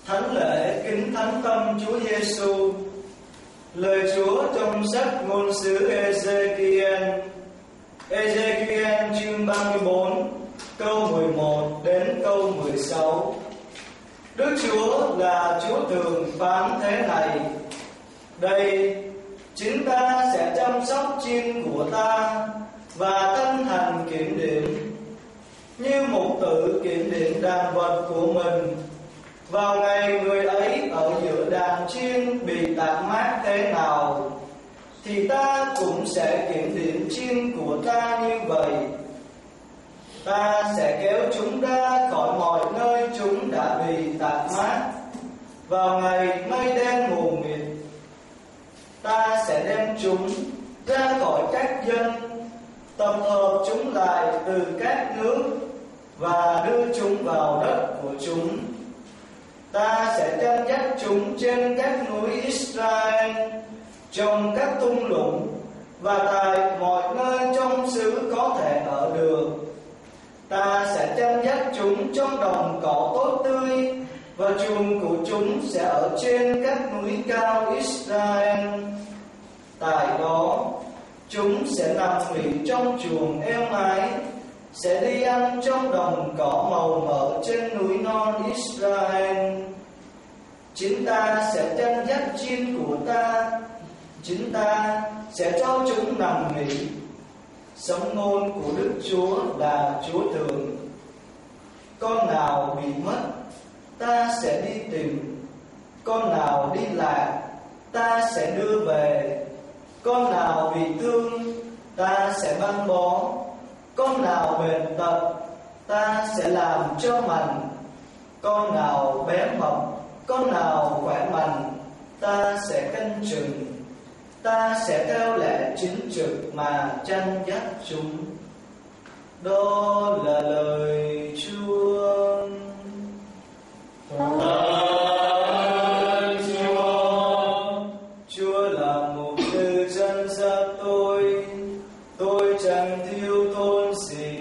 Thánh lễ kính thánh tâm Chúa Giêsu. Lời Chúa trong sách ngôn sứ Ê-giê-ki-ên. Ê-giê-ki-ên chương 34 câu 11 đến câu 16. Đức Chúa là Chúa thường phán thế này: đây, chính ta sẽ chăm sóc chiên của ta và tân thành kiểm điểm, như mục tử kiểm điểm đàn vật của mình. Vào ngày người ấy ở giữa đàn chiên bị tạc mát thế nào, thì ta cũng sẽ kiểm điểm chiên của ta như vậy. Ta sẽ kéo chúng ra khỏi mọi nơi chúng đã bị tạc mát. Vào ngày mây đen mù mịt, ta sẽ đem chúng ra khỏi các dân, tập hợp chúng lại từ các nước và đưa chúng vào đất của chúng. Ta sẽ chăn dắt chúng trên các núi Israel, trong các thung lũng và tại mọi nơi trong xứ có thể ở được. Ta sẽ chăn dắt chúng trong đồng cỏ tốt tươi, và chuồng của chúng sẽ ở trên các núi cao Israel. Tại đó, chúng sẽ nằm nghỉ trong chuồng êm ái, sẽ đi ăn trong đồng cỏ màu mỡ trên núi non Israel. Chính ta sẽ chăn dắt chiên của ta, chính ta sẽ cho chúng nằm nghỉ. Sấm ngôn của Đức Chúa là Chúa thường. Con nào bị mất, ta sẽ đi tìm. Con nào đi lạc, ta sẽ đưa về. Con nào bị thương, ta sẽ băng bó. Con nào bệnh tật, ta sẽ làm cho mạnh. Con nào bé mập, con nào khỏe mạnh, ta sẽ canh chừng. Ta sẽ theo lẽ chính trực mà chăn dắt chúng. Đó là lời Chúa. Chúa là mục tư chân dắt tôi chẳng thiếu thốn gì.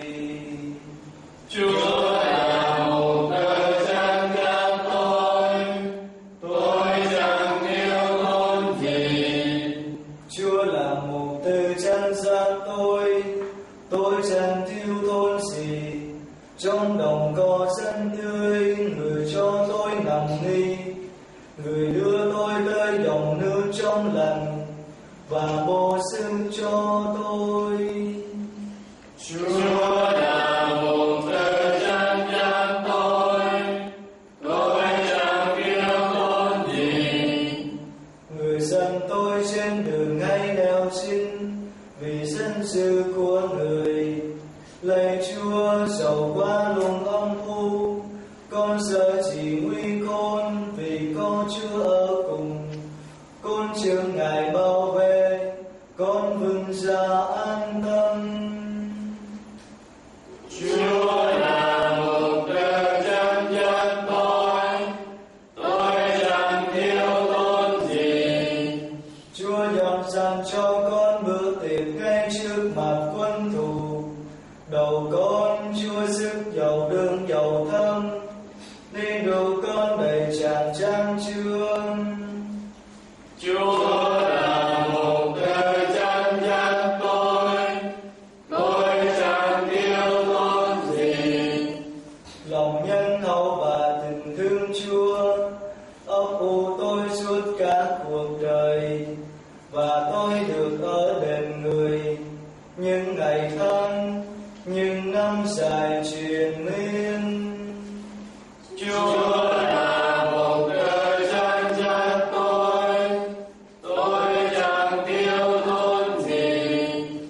Chúa là mục tư chân dắt tôi chẳng thiếu thốn gì. Chúa là mục tư chân dắt tôi chẳng thiếu thốn gì. Trong đồng cỏ xanh tươi, người cho tôi nằm nghỉ. Người đưa tôi tới dòng nước trong lành và bổ sung cho tôi. Chúa là mục tư chân dắt tôi chẳng thiếu thốn gì. Người dẫn tôi trên đường ngay nẻo chín, vì dân sự của người. Lạy Chúa, dầu qua luồng âm u, con sợ chỉ nguy khốn, vì có Chúa ở cùng. Con chịu Ngài bảo vệ, con vững dạ an tâm. Chúa là mục tư chân dắt tôi chẳng thiếu thốn gì. Chúa dọn sẵn cho con bữa tiệc ngay trước mặt quân thù. Đầu con Chúa sức dầu đường dầu thơm, ly rượu con đầy tràn trang trương. Chúa là mục tư chân dắt tôi chẳng thiếu thốn gì. Lòng nhân hậu và tình thương Chúa ấp ủ tôi suốt cả cuộc đời, và tôi được ở bên người những ngày tháng, những năm dài triền miên. Chúa là mục tư chân dắt tôi chẳng thiếu thốn gì.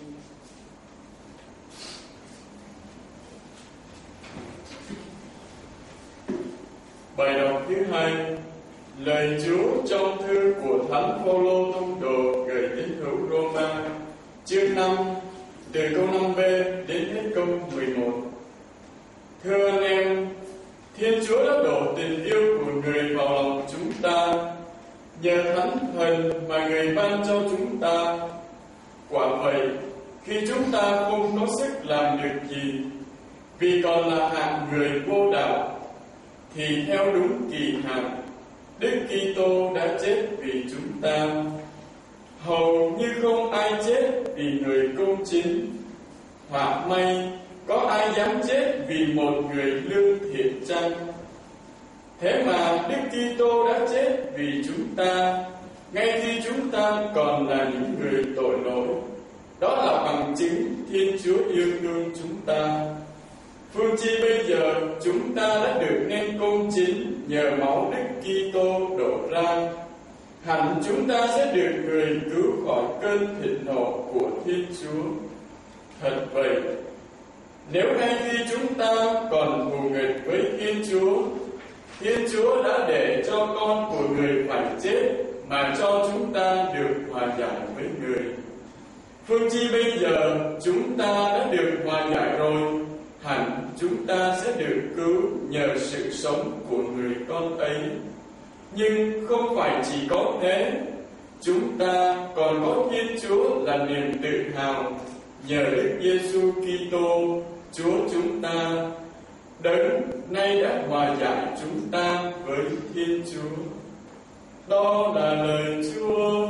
Bài đọc thứ 2. Lời Chúa trong thư của Thánh Phaolô tông đồ gửi tín hữu Roma, chương 5, từ câu 5b đến hết câu 11. Thưa anh em, Thiên Chúa đã đổ tình yêu của người vào lòng chúng ta nhờ Thánh Thần mà người ban cho chúng ta. Quả vậy, khi chúng ta không có sức làm được gì, vì còn là hạng người vô đạo, thì theo đúng kỳ hạn Đức Kitô đã chết vì chúng ta. Hầu như không ai chết vì người công chính, hoặc may có ai dám chết vì một người lương thiện chăng? Thế mà Đức Kitô đã chết vì chúng ta, ngay khi chúng ta còn là những người tội lỗi. Đó là bằng chứng Thiên Chúa yêu thương chúng ta. Phương chi bây giờ chúng ta đã được nên công chính nhờ máu Đức Kitô đổ ra. Hẳn chúng ta sẽ được người cứu khỏi cơn thịnh nộ của Thiên Chúa. Thật vậy, nếu ngay khi chúng ta còn thù nghịch với Thiên Chúa đã để cho con của người phải chết mà cho chúng ta được hòa giải với người. Phương chi bây giờ chúng ta đã được hòa giải rồi, hẳn chúng ta sẽ được cứu nhờ sự sống của người con ấy. Nhưng không phải chỉ có thế, chúng ta còn có Thiên Chúa là niềm tự hào nhờ Đức Giêsu Kitô Chúa chúng ta, Đấng nay đã hòa giải chúng ta với Thiên Chúa. Đó là lời Chúa.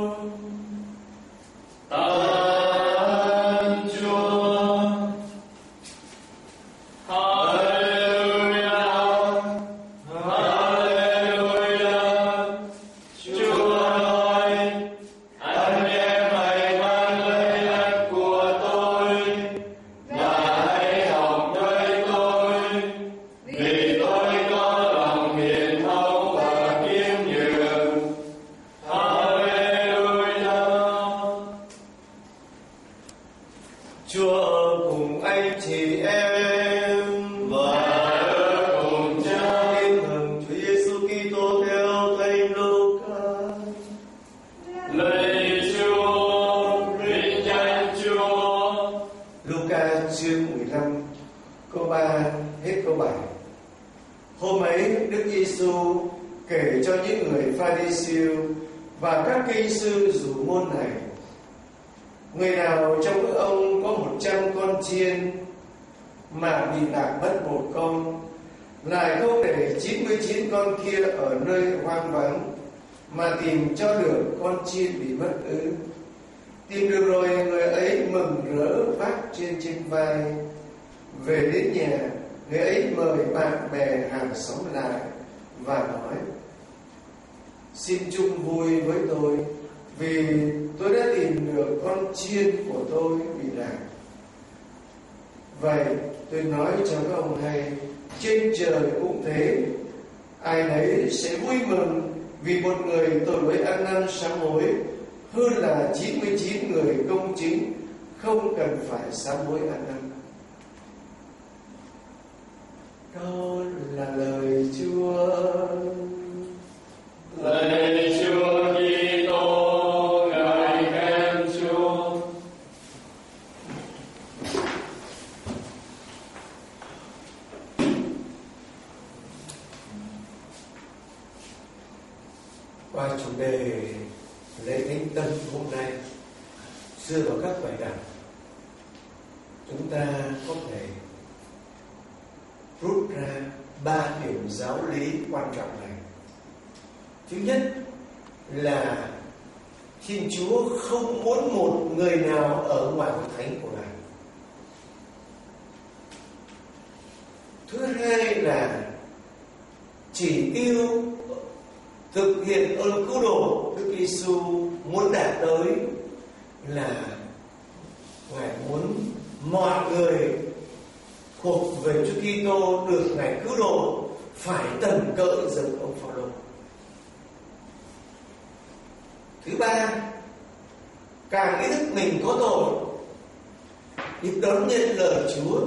Tạ ơn Chúa. Hôm ấy Đức Giêsu kể cho những người Pha-ri-siêu và các kinh sư dụ ngôn này: người nào trong các ông có 100 con chiên mà bị lạc mất một con, lại không để 99 con kia ở nơi hoang vắng mà tìm cho được con chiên bị mất ư? Tìm được rồi, người ấy mừng rỡ vác trên vai, về đến nhà, người ấy mời bạn bè hàng xóm lại và nói: xin chung vui với tôi, vì tôi đã tìm được con chiên của tôi bị lạc. Vậy tôi nói cho các ông hay, trên trời cũng thế, ai nấy sẽ vui mừng vì một người tội lỗi ăn năn sám hối, hơn là 99 người công chính không cần phải sám hối ăn năn. Đó là lời Chúa. Lạy Chúa Kitô, ngợi khen Chúa. Qua chủ đề lễ Thánh Tân hôm nay, dựa vào các bài đọc, chúng ta có thể rút ra 3 điểm giáo lý quan trọng này. Thứ nhất là Thiên Chúa không muốn một người nào ở ngoài hội thánh của Ngài. Thứ hai là chỉ tiêu thực hiện ơn cứu độ Đức Giêsu muốn đạt tới là Ngài muốn mọi người thuộc về Chúa Kitô được Ngài cứu độ phải tần cỡ giống ông Phao-lô. Thứ ba, càng ý thức mình có tội, biết đón nhận lời Chúa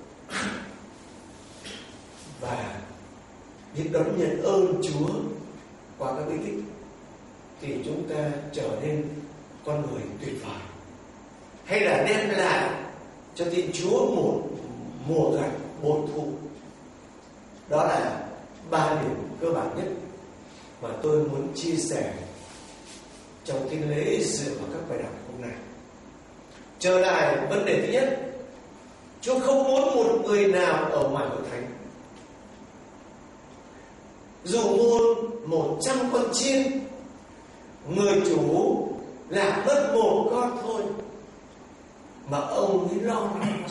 và biết đón nhận ơn Chúa qua các bí tích, thì chúng ta trở nên con người tuyệt vời, hay là đem lại cho Thiên Chúa một mùa gặt bội thu. Đó là 3 điểm cơ bản nhất mà tôi muốn chia sẻ trong cái lễ dựa vào các bài đọc hôm nay. Trở lại vấn đề thứ nhất, Chúa không muốn một người nào ở ngoài hội thánh. dụ ngôn 100 con chiên, người chủ là mất một con thôi mà ông ấy lo lắng.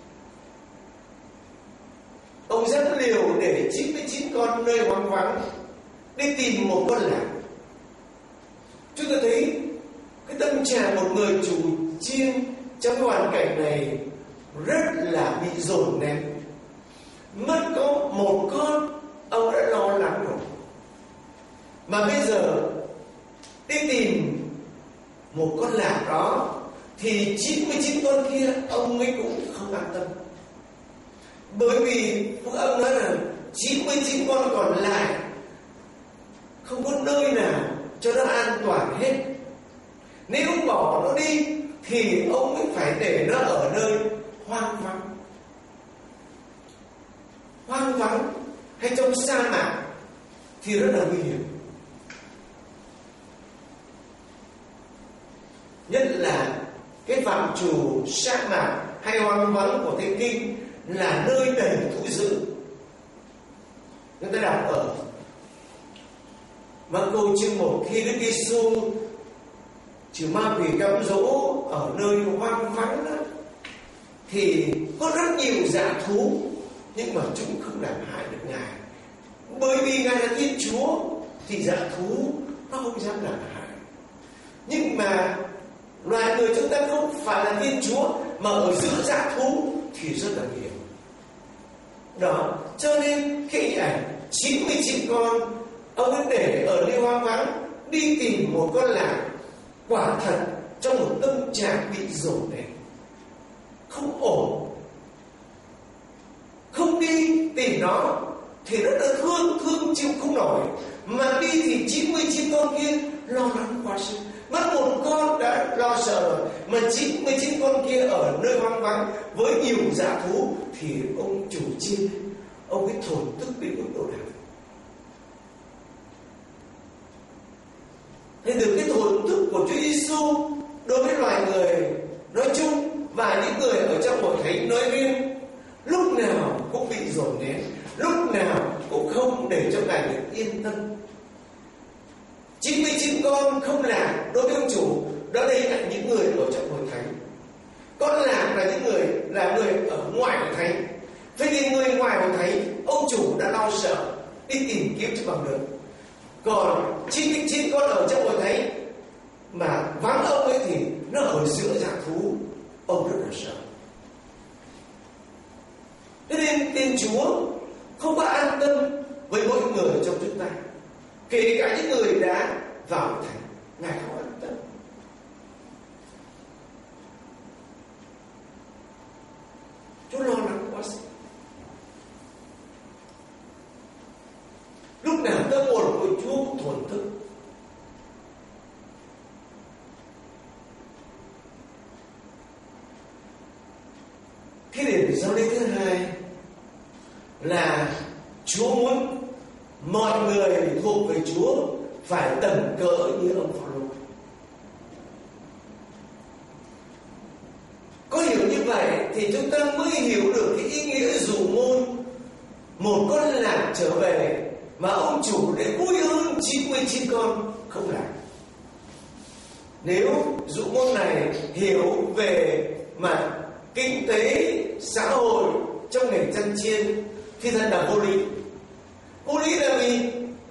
Ông rất liều để 99 con nơi hoang vắng đi tìm một con lạc. Chúng ta thấy cái tâm trạng một người chủ chiên trong hoàn cảnh này rất là bị dồn nén. Mất có một con, ông đã lo lắng rồi. Mà bây giờ đi tìm một con lạc đó thì 99 con kia ông ấy cũng không an tâm. Bởi vì Phúc Âm nói là 99 con còn lại không có nơi nào cho nó an toàn hết. Nếu bỏ nó đi thì ông ấy phải để nó ở nơi hoang vắng. Hoang vắng hay trong sa mạc thì rất là nguy hiểm. Nhất là cái phạm trù sa mạc hay hoang vắng của Thánh Kinh là nơi đầy thú dữ. Người ta đọc ở Marco chương 1, khi Đức Giêsu trừ ma quỷ cám dỗ ở nơi hoang vắng đó, thì có rất nhiều dã thú, nhưng mà chúng không làm hại được Ngài. Bởi vì Ngài là Thiên Chúa thì dã thú nó không dám làm hại. Nhưng mà loài người chúng ta không phải là Thiên Chúa, mà ở giữa dã thú thì rất là nguy hiểm. Đó, cho nên cái hình ảnh 99 con ông ấy để ở nơi hoang vắng đi tìm một con lạc, quả thật trong một tâm trạng bị dồn nén, không ổn. Không đi tìm nó thì rất là thương chịu không nổi, mà đi thì 99 con kia lo lắng quá sức. Mất một con đã lo sợ, mà 99 con kia ở nơi hoang vắng với nhiều dã thú thì ông chủ chiên, ông ấy thổn thức đến mức độ nào. Nên từ cái thổn thức của Chúa Giêsu đối với loài người nói chung và những người ở trong hội thánh nói riêng, lúc nào cũng bị dồn nén, lúc nào cũng không để cho Ngài được yên tâm. 99 con không lạc đối với ông chủ, đó đây là những người ở trong hội thánh. Con lạc là những người ở ngoài hội thánh. Thế thì người ngoài hội thánh, ông chủ đã lo sợ đi tìm kiếm cho bằng được. Còn 99 con ở trong hội thánh mà vắng ông ấy thì nó ở giữa dã thú, ông rất là sợ. Thế nên Thiên Chúa không có an tâm với mỗi người trong chúng ta, kể cả những người đã vào hội thánh, Ngài không an tâm. Chúa lo lắng quá sức. Lúc nào tâm hồn của Chúa cũng thổn thức. Cái điểm giao lý thứ hai là Chúa muốn mọi người thuộc về Chúa phải tầm cỡ như ông Phao-lô. Có hiểu như vậy thì chúng ta mới hiểu được cái ý nghĩa dụ ngôn một con lạc trở về mà ông chủ để vui hơn 99 con không lạc. Nếu dụ ngôn này hiểu về mặt kinh tế xã hội trong ngành chăn chiên thì thật là vô lý. Vô lý là vì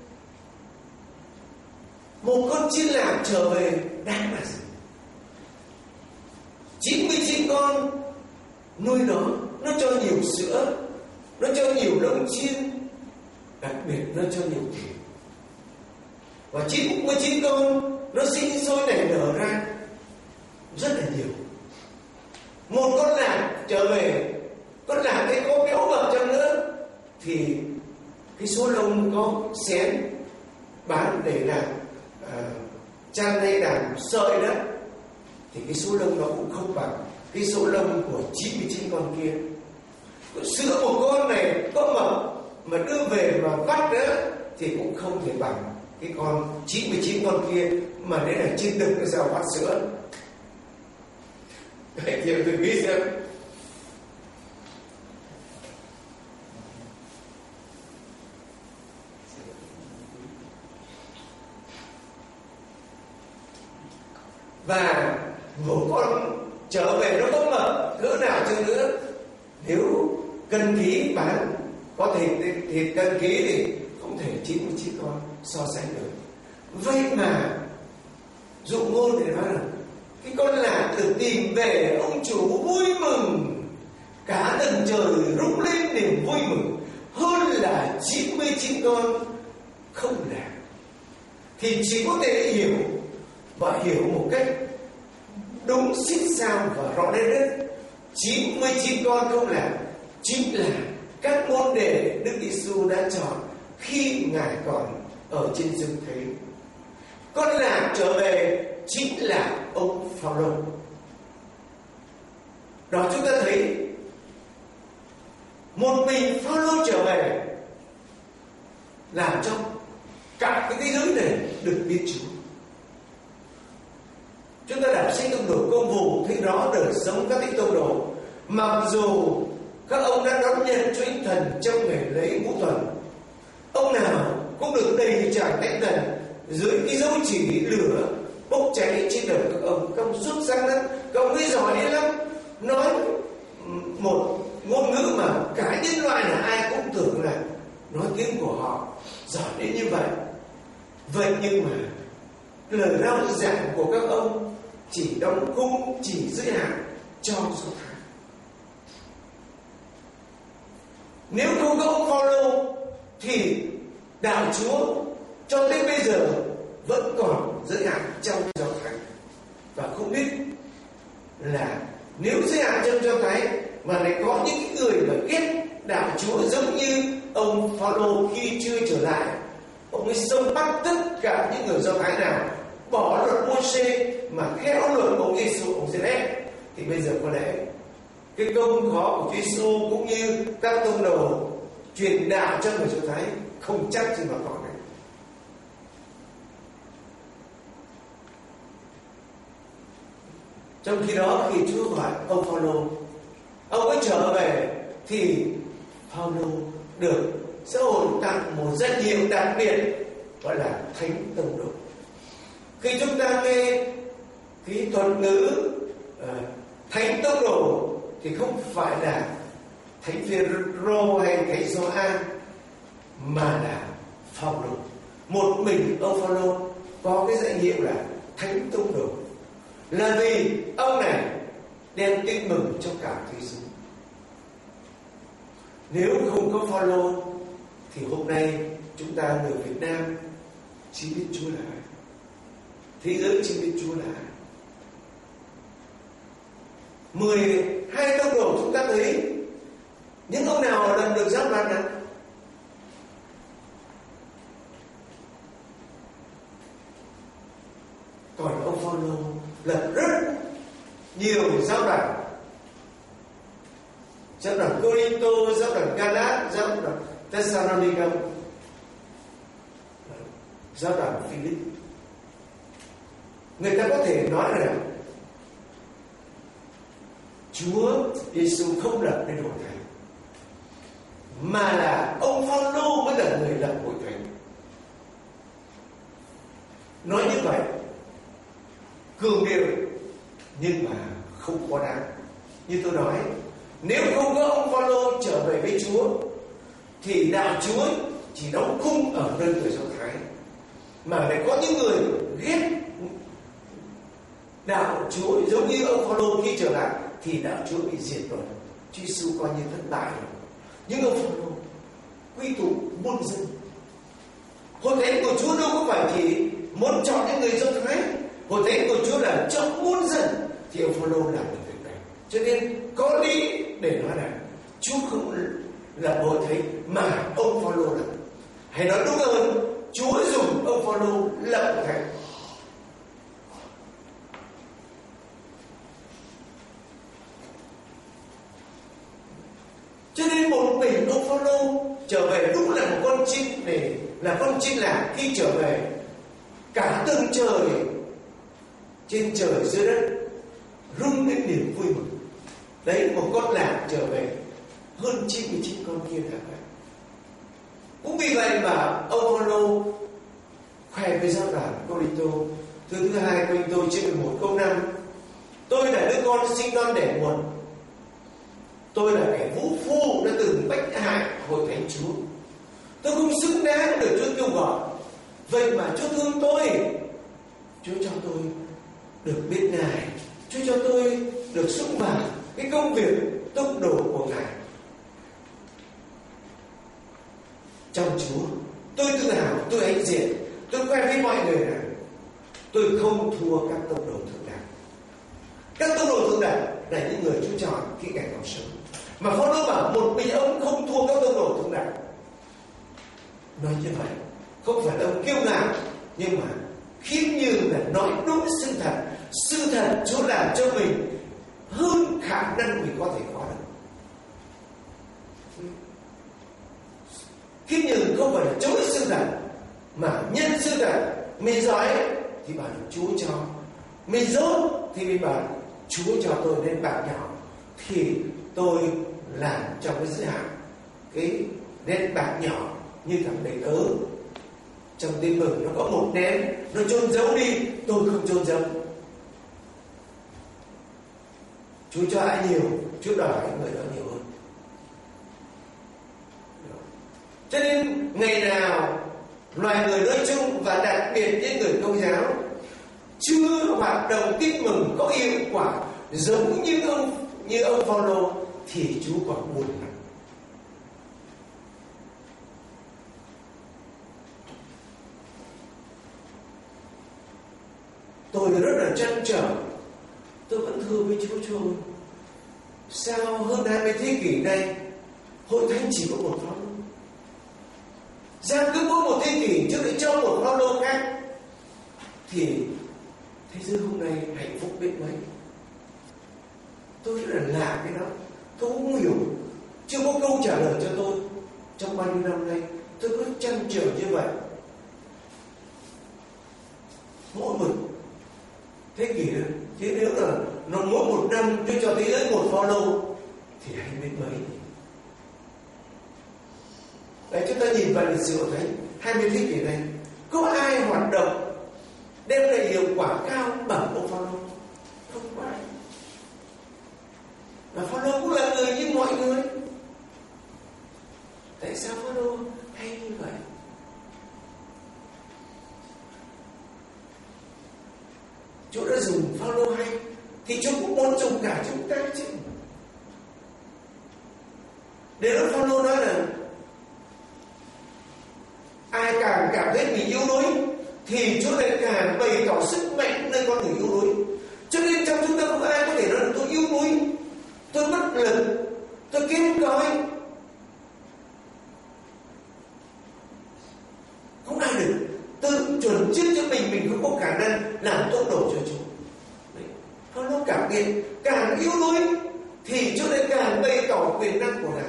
một con chiên lạc trở về đáng là gì? 99 con nuôi nó cho nhiều sữa, nó cho nhiều lông chiên, đặc biệt nó cho nhiều thịt. Và 99 con nó sinh sôi nảy nở ra rất là nhiều. Một con lạc trở về, con lạc ấy có béo mập chăng nữa thì cái số lông có xén bán để làm chăn hay làm sợi đó thì cái số lông nó cũng không bằng cái số lông của 99 con kia. Sữa một con này có mập mà đưa về mà vắt nữa thì cũng không thể bằng cái con 99 con kia mà đấy là trên đực cái sao vắt sữa. Vậy thì tôi nghĩ xem và một con trở về nó có mập cỡ nào chăng nữa, nếu cân ký bán có thể thịt cân ký thì không thể 99 con so sánh được. Vậy mà dụ ngôn để nói là cái con lạc được tìm về, ông chủ vui mừng, cả tầng trời rung lên niềm vui mừng, hơn là 99 con không lạc. Thì chỉ có thể hiểu và hiểu một cách đúng xích sao và rõ nét nhất. 99 con không lạc chính là các môn đệ Đức Giêsu đã chọn khi Ngài còn ở trên dương thế. Con lạc trở về chính là ông Phao-lô. Đó, chúng ta thấy một mình Phao-lô trở về làm cho cả cái thế giới này được biết Chúa. Chúng ta đọc sách Tông đồ Công vụ thấy rõ đời sống các tín tông đồ. Mặc dù các ông đã đón nhận Chúa Thánh Thần trong ngày lễ Ngũ Tuần, ông nào cũng được đầy tràn Thánh Thần dưới cái dấu chỉ lửa bốc cháy trên đời các ông. Các ông xuất sắc lắm, các ông ấy giỏi lắm, nói một ngôn ngữ mà cả nhân loại là ai cũng tưởng là nói tiếng của họ giỏi đến như vậy. Vậy nhưng mà lời rao giảng của các ông chỉ đóng khung, chỉ giới hạn cho số tháng. Nếu không có ông Phao-lô thì đạo Chúa cho đến bây giờ vẫn còn giới hạn trong giáo thánh. Và không biết là nếu giới hạn trong giáo thánh mà lại có những người mà ghét đạo Chúa giống như ông Phao-lô khi chưa trở lại, ông ấy xông bắt tất cả những người Do Thái nào bỏ luật Mô-xê mà theo luật của Giêsu, ông sẽ ghét. Thì bây giờ có lẽ cái công khó của Giêsu cũng như các tông đồ truyền đạo cho người Do Thái không chắc gì mà còn này. Trong khi đó khi Chúa gọi ông Phao-lô, ông ấy trở về thì Phao-lô được xã hội tặng một danh hiệu đặc biệt gọi là Thánh Tông đồ. Khi chúng ta nghe cái thuật ngữ Thánh Tông đồ thì không phải là Thánh Phêrô hay Thánh Gioan, mà là Phao-lô. Một mình ông Phao-lô có cái danh hiệu là Thánh Tông đồ là vì ông này đem tin mừng cho cả thế giới. Nếu không có Phao-lô thì hôm nay chúng ta người Việt Nam chỉ biết Chúa là ai, thế giới chỉ biết Chúa là ai. 12 tông đồ chúng ta thấy những ông nào lần được giáp đoàn nào? Còn ông Phao-lô lập rất nhiều giáo đoàn. Giáo đoàn Cô-rinh-tô, giáo đoàn Ga-lát, giáo đoàn Thê-sa-lô-ni-ca, giáo đoàn Phi-líp. Người ta có thể nói rằng Chúa Giêsu không lập nên hội thánh, mà là ông Phao-lô mới là người lập hội thánh. Nói như vậy cường điệu nhưng mà không quá đáng. Như tôi nói, nếu không có ông Phao-lô trở về với Chúa thì đạo Chúa chỉ đóng khung ở nơi người Do Thái, mà lại có những người ghét đạo Chúa giống như ông Phao-lô khi trở lại thì đạo Chúa bị diệt rồi. Chúa Giêsu coi như thất bại rồi. Nhưng ông Phao-lô quy tụ muôn dân. Hội thánh của Chúa đâu có phải chỉ muốn chọn những người Do Thái. Hội thánh của Chúa là chọn muôn dân. Thì ông Phao-lô làm được việc này. Cho nên có lý để nói là Chúa không là hội thánh mà ông Phao-lô là. Hay nói đúng hơn, Chúa dùng ông Phao-lô lập hội thánh. Cho nên một mình ông Phao-lô trở về đúng là một con chim, để là con chim lạc khi trở về cả tầng trời trên trời dưới đất rung lên niềm vui mừng. Đấy, một con lạc trở về hơn 99 con kia là vậy. Cũng vì vậy mà ông Phao-lô khoe với giáo đoàn Cô-rinh-tô Thư thứ 2 Cô-rinh tô chương 11 câu 5: Tôi là đứa con sinh non đẻ muộn, tôi là kẻ vũ phu đã từng bách hại hội thánh Chúa. Tôi không xứng đáng được Chúa kêu gọi, vậy mà Chúa thương tôi. Chúa cho tôi được biết Ngài, Chúa cho tôi được xúc vào cái công việc tốc độ của Ngài. Trong Chúa tôi tự hào, tôi hãnh diện, tôi khoe với mọi người rằng tôi không thua các tông đồ thượng đẳng. Các tông đồ thượng đẳng là những người Chúa chọn khi Ngài còn sống. Mà Phao-lô bảo một mình ông không thua các tông đồ thượng đẳng. Nói như vậy không phải là ông kiêu ngạo, nhưng mà khiêm nhường là nói đúng sự thật. Sự thật Chúa làm cho mình hơn khả năng mình có thể có được. Khiêm nhường không phải là chối sự thật, mà nhân sự thật. Mình giỏi thì bảo là Chúa cho, mình dốt thì mình bảo Chúa cho tôi đến bạc nhỏ, thì tôi làm trong cái giới hạn cái nét bạc nhỏ như thằng đầy tớ trong tin mừng. Nó có một nén, nó chôn giấu đi, tôi không chôn giấu. Chúa cho ai nhiều, Chúa đòi người đó nhiều hơn. Cho nên ngày nào loài người nói chung và đặc biệt những người Công giáo chưa hoạt động tin mừng có hiệu quả giống như ông Phao-lô thì Chúa còn buồn lắm. Tôi rất là trăn trở. Tôi vẫn thưa với Chúa ơi, sao hơn 20 thế kỷ nay hội thánh chỉ có một Phao-lô? Sao cứ mỗi một thế kỷ Chúa lại cho một Phao-lô khác? Thì thế giới hôm nay hạnh phúc biết mấy. Tôi rất là lạ cái đó. Tôi không hiểu, chưa có câu trả lời cho tôi. Trong bao nhiêu năm nay tôi cứ trăn trở như vậy. Mỗi một thế kỷ đó, chứ nếu là nó mỗi một năm Chúa cho thế giới một Phao-lô thì hay biết mấy. Đấy, chúng ta nhìn vào lịch sử hội thánh 20 thế kỷ này, có ai hoạt động đem lại hiệu quả cao bằng ông Phao-lô? Không có ai. Và Phao-lô cũng là người như mọi người. Tại sao Phao-lô hay như vậy? Chúa đã dùng Phao-lô hay thì Chúa cũng muốn dùng cả chúng ta chứ. Để đó Phao-lô nói là ai càng cảm thấy mình yếu đuối thì Chúa lại càng bày tỏ sức mạnh nơi con người yếu đuối. Cho nên trong chúng ta không ai có thể nói là tôi yếu đuối, tôi bất lực, tôi kém cỏi. Không ai được tự chuẩn trước cho mình không có khả năng làm tốt đồ cho Chúa. Phao-lô cảm nhận càng yếu đuối thì Chúa lại càng bày tỏ quyền năng của Ngài.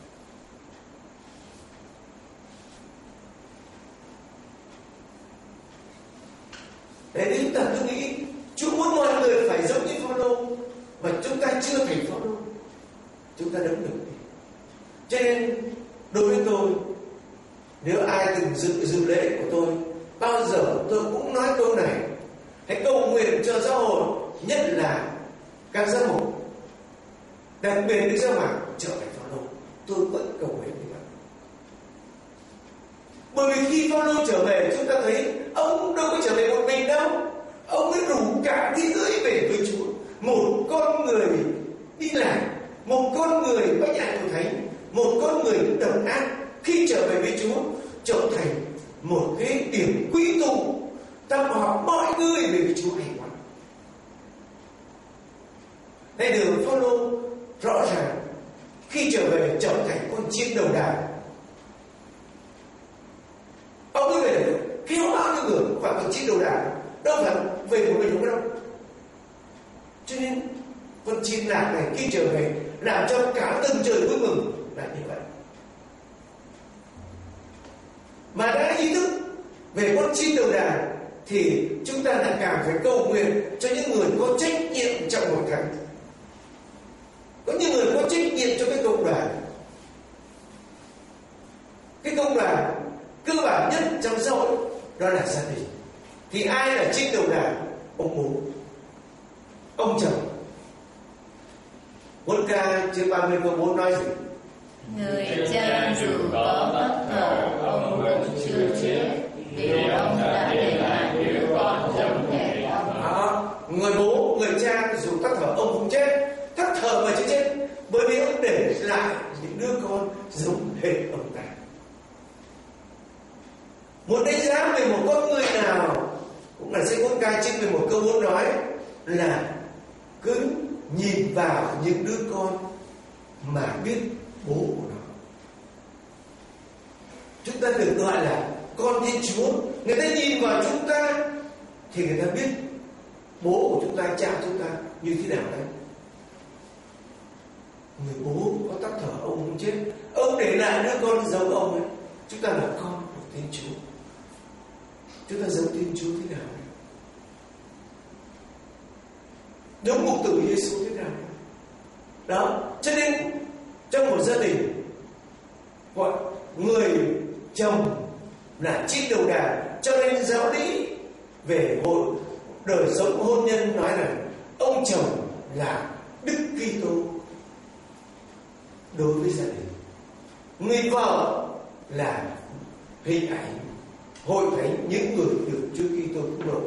Để chúng ta tôi nghĩ Chúa muốn mọi người phải giống như Phao-lô, mà chúng ta chưa thành Phao-lô, chúng ta đấng được. Cho nên đối với tôi, nếu ai từng dự lễ của tôi, bao giờ tôi cũng nói câu này: hãy cầu nguyện cho giáo hội, nhất là các giám mục, đặc biệt Đức Giáo Hoàng trở thành Phao-lô. Tôi vẫn cầu nguyện như vậy. Bởi vì khi Phao-lô trở về, chúng ta thấy ông đâu có trở về một mình đâu. Ông ấy rủ cả thế giới về với Chúa. Một con người đi làm, một con người bách hại của thánh, một con người độc ác, khi trở về với Chúa trở thành một cái điểm quy tụ tập hợp mọi người về với Chúa hay quá. Đây đường Phao-lô rõ ràng khi trở về trở thành con chiên đầu đàn. Ông ấy về kéo bao nhiêu người vào con chiên đầu đàn, đâu phải về một mình đúng đâu. Cho nên con chiên lạc này khi trở về làm cho cả tầng trời vui mừng là như vậy. Mà đã ý thức về con chiên đầu đàn thì chúng ta lại càng phải cầu nguyện cho những người có trách nhiệm trong hội thánh, có những người có trách nhiệm cho cái công đoàn. Cái công đoàn cơ bản nhất trong xã hội đó là gia đình. thì ai là trích đầu đàn? Ông bố, ông chồng. Ngôn ca chương 30 câu 4 nói gì? Người cha dù có bất thờ, ông cũng chưa chết, vì ông đã để lại đứa con giống hệt ông. Người bố, người cha dù thất thờ ông cũng chết, thất thờ mà chưa chết, bởi vì ông để lại những đứa con giống hệt ông ta. Một đánh giá về một con người nào cũng là sách Ngôn ca chương 11 câu 4 nói là cứ nhìn vào những đứa con mà biết bố của nó. Chúng ta được gọi là con Thiên Chúa. Người ta nhìn vào chúng ta thì người ta biết bố của chúng ta, cha chúng ta như thế nào đấy. Người bố có tắc thở ông cũng chết, ông để lại đứa con giống ông ấy. Chúng ta là con của Thiên Chúa. Chúng ta giống Thiên Chúa thế nào đấy? Giống mục tử Giêsu thế nào đấy? Đó, cho nên trong một gia đình gọi người chồng là trích đầu đàn, cho nên giáo lý về đời sống hôn nhân nói rằng ông chồng là Đức Kitô đối với gia đình, người vợ là hình ảnh hội thánh những người được Chúa Kitô cứu độ.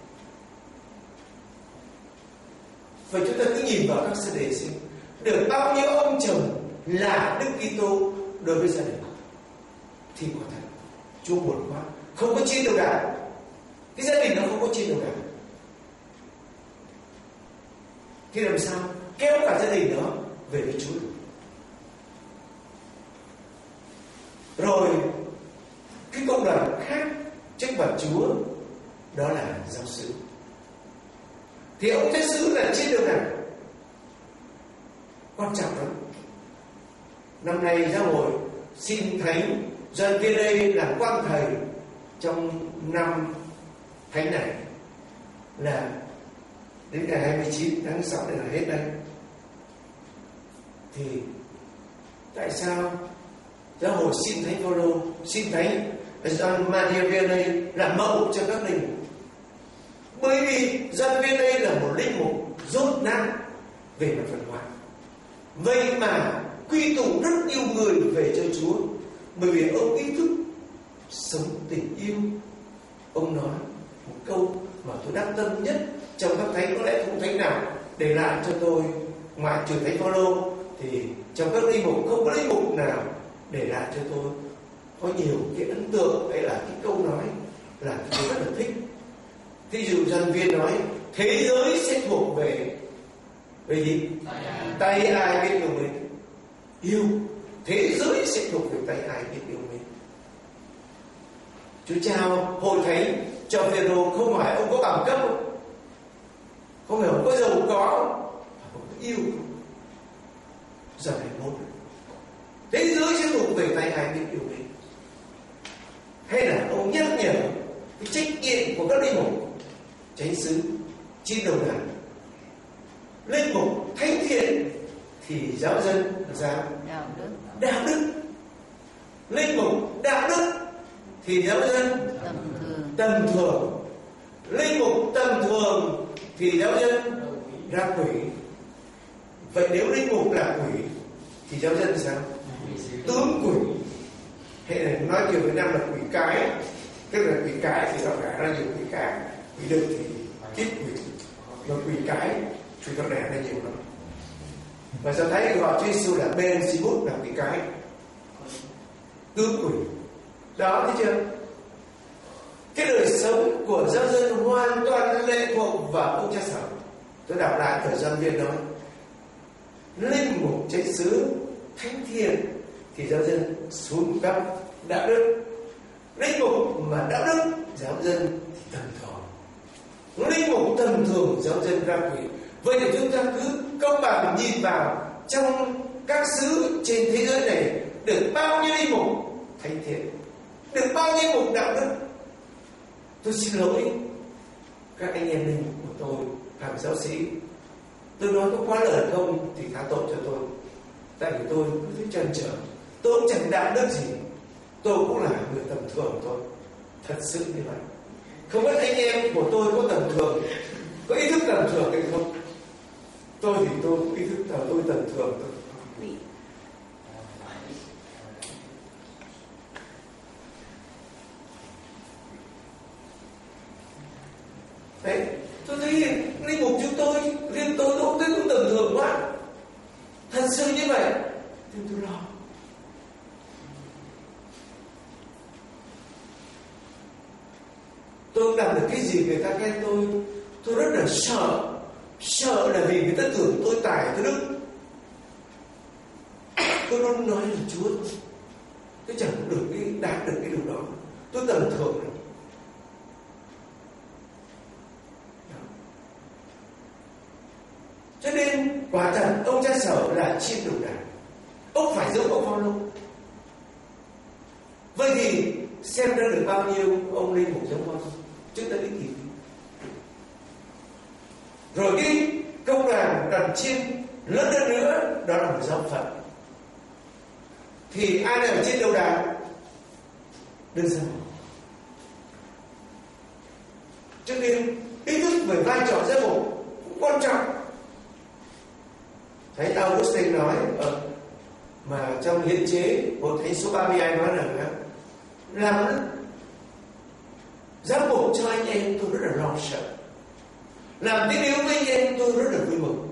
Và chúng ta cứ nhìn vào các gia đình xem được bao nhiêu ông chồng là Đức Kitô đối với gia đình, thì quả thật Chúa buồn quá, không có chia đầu đàn. Cái gia đình nó không có chia đầu đàn thì làm sao kéo cả gia đình đó về với Chúa được? Rồi cái công đoàn khác trước mặt Chúa đó là giáo xứ. Thì ông giáo xứ là chia đầu đàn quan trọng lắm. Năm nay giáo hội xin thánh Gioan Vianney làm quan thầy trong năm thánh này, là đến ngày 29 tháng 6 này là hết đây. Thì tại sao giáo hội xin thánh Phaolô, xin thánh Gioan Maria Vianney làm mẫu cho các linh? Bởi vì Gioan Vianney là một linh mục dốt nát về mặt văn hóa, vậy mà quy tụ rất nhiều người về cho Chúa, bởi vì ông ý thức sống tình yêu. Ông nói một câu mà tôi đắc tâm nhất trong các thánh, có lẽ không thánh nào để lại cho tôi ngoại trừ thánh Phaolô, thì trong các linh mục không có linh mục nào để lại cho tôi có nhiều cái ấn tượng hay là cái câu nói là tôi rất là thích. Thí dụ Gioan Viên nói thế giới sẽ thuộc về gì? Tay ai biết yêu mình. Yêu, thế giới sẽ thuộc về tay ai biết yêu mình. Chúa trao hội thánh cho Phêrô không phải ông có bằng cấp không, không phải ông có giàu có, ông có yêu. Giờ này một thế giới sẽ thuộc về tay ai biết yêu mình. Hay là ông nhắc nhở cái trách nhiệm của các linh mục, chánh xứ, chín đầu đàn, linh mục thánh thiện thì giáo dân là sao? Đạo đức. Linh mục đạo đức thì giáo dân tầm thường. Linh mục tầm thường thì giáo dân ra quỷ. Vậy nếu linh mục là quỷ thì giáo dân sao? Tướng quỷ. Hay là nói kiểu Việt Nam là quỷ cái. Tức là quỷ cái thì nó đẻ ra nhiều quỷ cái, quỷ đực thì kiếp quỷ, mà quỷ cái thì nó đẻ ra nhiều lắm. Và sao thấy gọi Chúa Giêsu là Beelzebub, là quỷ cái, tướng quỷ. Đó, thấy chưa? Cái đời sống của giáo dân hoàn toàn lệ thuộc vào ông cha sở. Tôi đọc lại thời Gioan Viên nói, linh mục chánh xứ thánh thiện thì giáo dân xuống cấp đạo đức. Linh mục mà đạo đức, giáo dân thì tầm thường. Linh mục tầm thường, giáo dân ra quỷ. Vậy thì chúng ta cứ công bằng nhìn vào trong các xứ trên thế giới này, được bao nhiêu linh mục thánh thiện, được bao nhiêu mục đạo đức. Tôi xin lỗi các anh em linh mục của tôi, hàng giáo sĩ, tôi nói có quá lời không thì tha tội cho tôi. Tại vì tôi cứ thấy trăn trở, tôi cũng chẳng đạo đức gì, tôi cũng là người tầm thường thôi. Thật sự như vậy. Không biết anh em của tôi có tầm thường, có ý thức tầm thường hay không? Tôi thì tôi có ý thức là tôi tầm thường thôi. Đấy, tôi thấy linh mục chúng tôi, riêng tôi cũng thấy cũng tầm thường quá. Thật sự như vậy thì tôi lo. Tôi làm được cái gì người ta khen tôi rất là sợ. Sợ là vì người ta tưởng tôi tài tôi đức. Tôi luôn nói là Chúa, tôi chẳng được cái đạt được cái điều đó. Tôi tầm thường rồi. Cho nên quả thật ông cha Sở là chiên đầu đàn. Ông phải giống ông Phaolô. Vậy thì xem ra được bao nhiêu ông linh mục giống Phaolô trước đã đi kịp. Rồi cái công đoàn đoàn chiên lớn hơn nữa, đó là một giáo phận. Thì ai là chiên đầu đàn? Đơn giản. Cho nên ý thức về vai trò giám mục cũng quan trọng. Thầy Augustine nói mà trong hiến chế của thầy số 32 nói rằng làm giám mục cho anh em tôi rất là lo sợ, làm tín hữu với anh em tôi rất là vui mừng,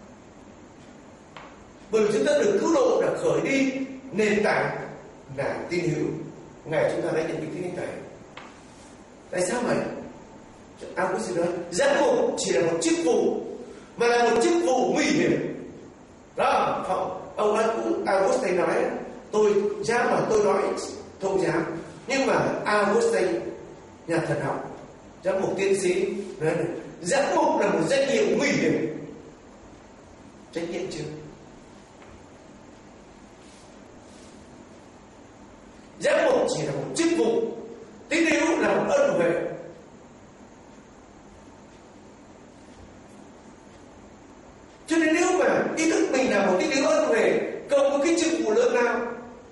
bởi vì chúng ta được cứu độ, đã khởi đi nền tảng là tín hữu. Ngày chúng ta đã nhận được tín hữu này. Tại sao vậy? Augustine nói giám mục chỉ là một chức vụ, mà là một chức vụ nguy hiểm. Đó, ông Augustine nói tôi dám mà tôi nói không dám. Nhưng mà Augustine, nhà thần học, giám mục tiến sĩ nói là giám mục là một danh hiệu nguy hiểm. Trách nhiệm chưa? Giám mục chỉ là một chức vụ, tín hữu là một ân huệ. Cho nên nếu mà ý thức mình là một tín hữu ân huệ, không có cái chức vụ lớn nào,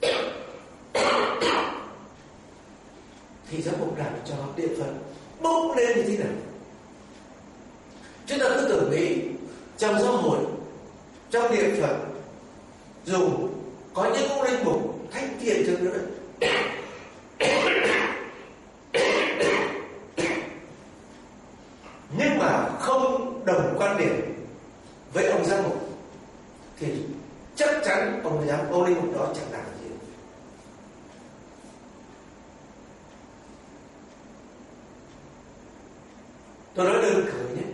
thì giám mục làm cho địa phận bốc lên như thế nào? Chúng ta cứ tưởng nghĩ trong giáo hội, trong địa phận, dù có những ông linh mục thánh thiện cho nữa, nhưng mà không đồng quan điểm với ông giám mục thì chắc chắn ông linh mục đó chẳng làm gì. Tôi nói đơn cử nhé.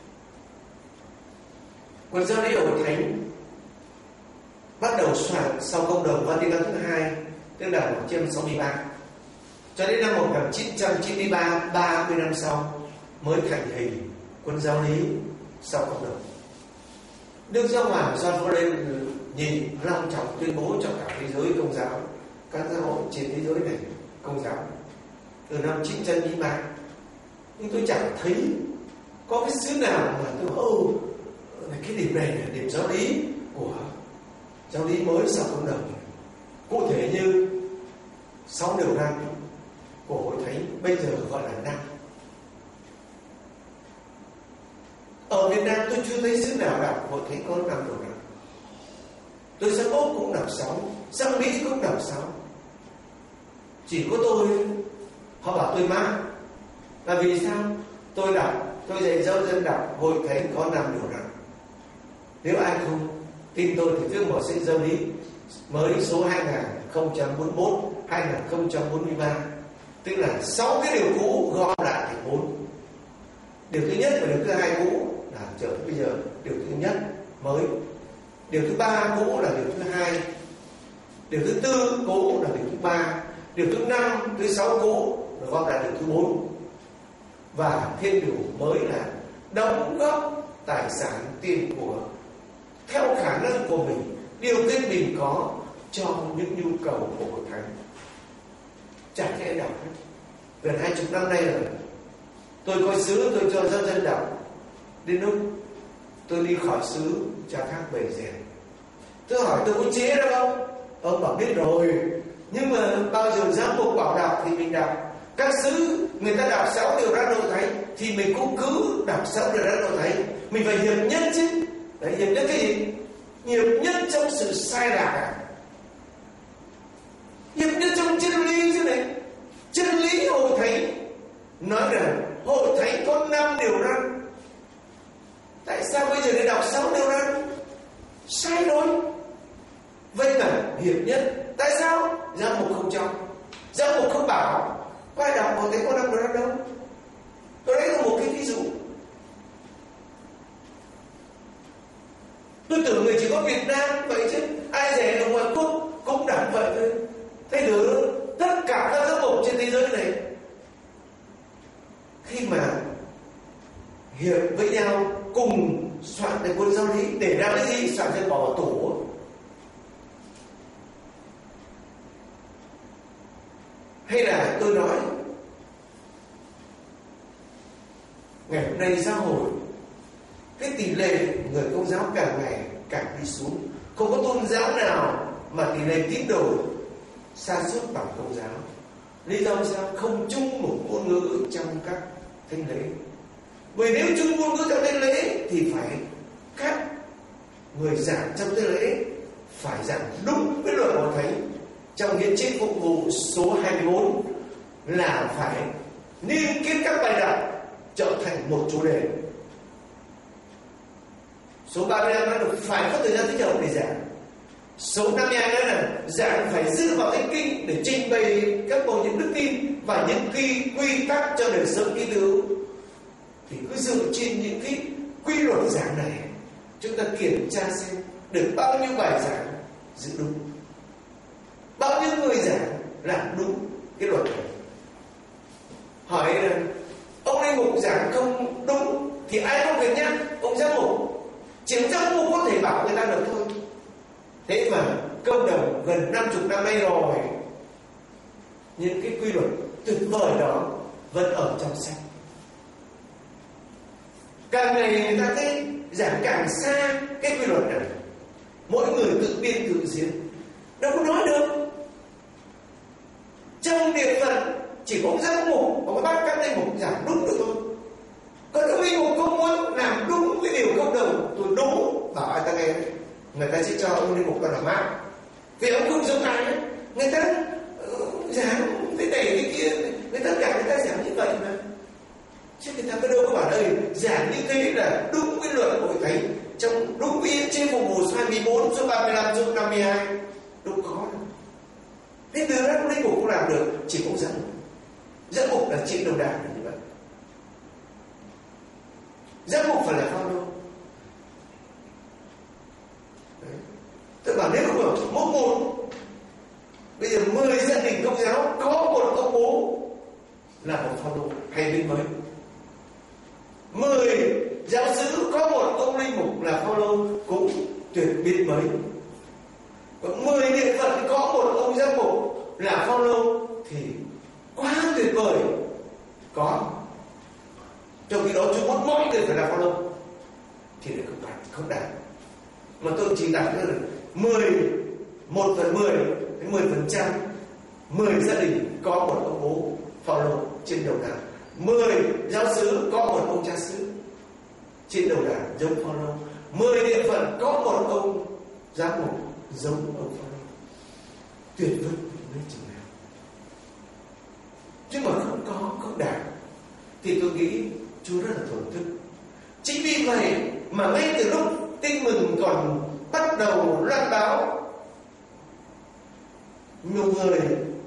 Quân giáo lý Hội Thánh bắt đầu soạn sau công đồng Vatican thứ 2, tức là 1963, cho đến năm 1993, 30 năm sau mới thành hình quân giáo lý sau công đồng. Đức Giáo Hoàng Gioan Phaolô nhìn long trọng tuyên bố cho cả thế giới công giáo, các giáo hội trên thế giới này công giáo từ năm 1993. Nhưng tôi chẳng thấy có cái xứ nào mà tôi cái điểm này là điểm giáo lý của giáo lý mới sau công đồng. Cụ thể như 6 điều răn của Hội Thánh bây giờ gọi là 5. Ở Việt Nam tôi chưa thấy xứ nào đọc Hội Thánh có 5 điều răn. Tôi sang Úc cũng đọc 6, sang Mỹ cũng đọc 6. Chỉ có tôi, họ bảo tôi mát. Là vì sao? Tôi đọc, tôi dạy giáo dân đọc Hội Thánh có 5 điều răn. Nếu ai không tin tôi thì cứ mở sách giáo lý mới số 2041 2043, tức là 6 cái điều cũ gom lại thành 4. Điều thứ nhất và điều thứ hai cũ là trở bây giờ điều thứ nhất mới. Điều thứ ba cũ là điều thứ hai. Điều thứ tư cũ là điều thứ ba. Điều thứ 5, thứ 6 cũ là gom lại điều thứ 4. Và thêm điều mới là đóng góp tài sản tiền của theo khả năng của mình, điều kiện mình có cho những nhu cầu của Hội Thánh. Chẳng thể đọc hết. Gần 20 năm nay rồi, tôi coi xứ tôi cho giáo dân đọc. Đến lúc tôi đi khỏi xứ cha khác về rèn, tôi hỏi tôi có chế đâu không? Ông bảo biết rồi, nhưng mà bao giờ giám mục bảo đọc thì mình đọc. Các xứ người ta đọc 6 điều răn độ thánh thì mình cũng cứ đọc 6 điều răn độ thánh. Mình phải hiệp nhất chứ. Đấy, hiệp nhất cái gì? Hiệp nhất trong sự sai lạc, hiệp nhất trong chân lý chứ này. Chân lý Hội Thánh nói rằng Hội Thánh có 5 điều răn. Tại sao bây giờ để đọc 6 điều răn? Sai rồi. Vậy mà hiệp nhất. Tại sao? Giám mục không cho, giám mục không bảo. Có ai đọc Hội Thánh có 5 điều răn đâu. Tôi đấy là một cái ví dụ. Tôi tưởng người chỉ có Việt Nam vậy chứ, ai rẻ ở ngoài quốc cũng đọc vậy thôi. Thế được tất cả các giám mục trên thế giới này khi mà hiệp với nhau cùng soạn cái cuốn giáo lý để ra cái gì? Soạn ra bỏ vào tủ. Hay là tôi nói ngày hôm nay giáo hội cái tỷ lệ người Công giáo càng ngày càng đi xuống. Không có tôn giáo nào mà tỷ lệ tín đồ sa sút bằng Công giáo. Lý do sao? Không chung một ngôn ngữ trong các thánh lễ. Bởi nếu chung ngôn ngữ trong thánh lễ thì phải các người giảng trong thánh lễ phải giảng đúng với luật Hội Thánh. Trong hiến chương phục vụ số 24 là phải niêm kết các bài đọc trở thành một chủ đề. Số 35 nói được phải có thời gian thích hợp để giảng. Số 52 nói là giảng phải dựa vào Thánh Kinh để trình bày các bầu những đức tin và những quy tắc cho đời sống tín hữu. Thì cứ dựa trên những cái quy luật giảng này, chúng ta kiểm tra xem được bao nhiêu bài giảng giữ đúng, bao nhiêu người giảng làm đúng cái luật này. Hỏi là ông linh mục giảng không đúng thì ai không việc nhắc? Ông giám mục. Chỉ ông giám mục có thể bảo người ta được thôi. Thế mà công đồng gần 50 năm nay rồi, những cái quy luật tuyệt vời đó vẫn ở trong sách. Càng ngày người ta thấy giảng càng xa cái quy luật này. Mỗi người tự biên tự diễn, đâu có nói được. Trong địa phận chỉ có giám mục và bác các linh mục giảng đúng được thôi. Còn ông linh mục không muốn làm đúng cái điều công đồng, tôi đúng bảo ai ta nghe, người ta sẽ cho ông linh mục ta làm mát. Vì ông không giống ai ấy. Người ta giảng thế này thế kia, người ta giảng như vậy mà. Chứ người ta có đâu có bảo đây giảng như thế là đúng với luật Hội Thánh, trong đúng với trên phục vụ số 24, số 35, số 52. Đâu có đâu. Thế từ đó linh mục không làm được, chỉ có giảng mục. Giảng mục là trị đầu đàn là như vậy. Giảng mục phải là Phaolô. Tôi bảo nếu mà mỗi một bây giờ 10 gia đình Công giáo có một ông bố là một Phaolô hay đến mới. 10 giáo xứ có một ông linh mục là Phaolô cũng tuyệt biết mấy. Còn 10 địa phận có một ông giám mục là Phaolô thì quá tuyệt vời. Có. Trong khi đó chúng muốn mọi người phải là Phaolô thì lại không đạt. Mà tôi chỉ đặt là 1/10 đến 10%, 10 gia đình có một ông bố Phaolô trên đầu đàn, 10 giáo xứ có một ông cha xứ trên đầu đàn giống Phaolô, 10 địa phận có một ông giám mục giống ông Phaolô. Tuyệt vời đến chừng nào. chứ mà không đạt thì tôi nghĩ Chúa rất là thổn thức. Chính vì vậy mà ngay từ lúc Tin Mừng còn bắt đầu loan báo, nhiều người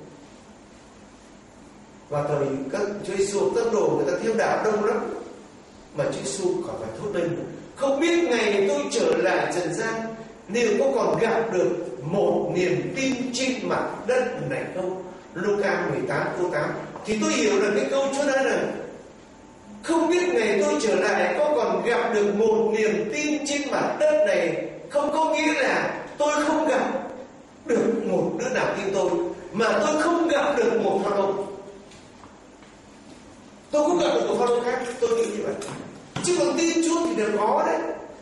và thời các Chúa Giêsu tông đồ người ta theo đạo đông lắm, mà Chúa Giêsu còn phải thốt lên: không biết ngày tôi trở lại trần gian nếu có còn gặp được một niềm tin trên mặt đất này không. Luca 18 câu 8. Thì tôi hiểu là cái câu Chúa nói là không biết ngày tôi trở lại có còn gặp được một niềm tin trên mặt đất này không, có nghĩa là tôi không gặp được một đứa nào tin tôi, mà tôi không gặp được một Phaolô. Tôi không gặp được một Phaolô khác, tôi nghĩ như vậy. Chứ còn tin Chúa thì đều có đấy.